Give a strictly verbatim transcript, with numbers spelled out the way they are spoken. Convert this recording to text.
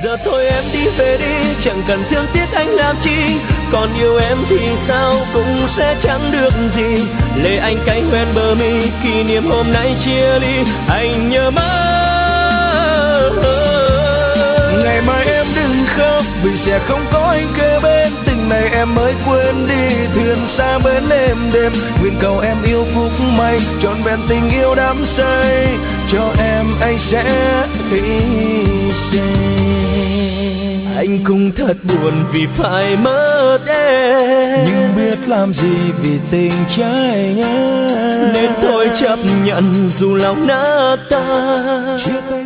Giờ thôi em đi về đi, chẳng cần thương tiếc anh làm chi. Còn yêu em thì sao cũng sẽ chẳng được gì. Lệ anh cay hoen bờ mi, kỷ niệm hôm nay chia ly. Anh nhớ mãi. Ngày mai em đừng khóc, vì sẽ không có anh kế bên. Tình này em mới quên đi, thuyền xa bến êm đêm. Nguyện cầu em yêu phúc may, trọn vẹn tình yêu đắm say. Cho em anh sẽ hy sinh. Anh cũng thật buồn vì phải mất em, nhưng biết làm gì vì tình trái ngang. Nên thôi chấp nhận dù lòng nát tan. Chia tay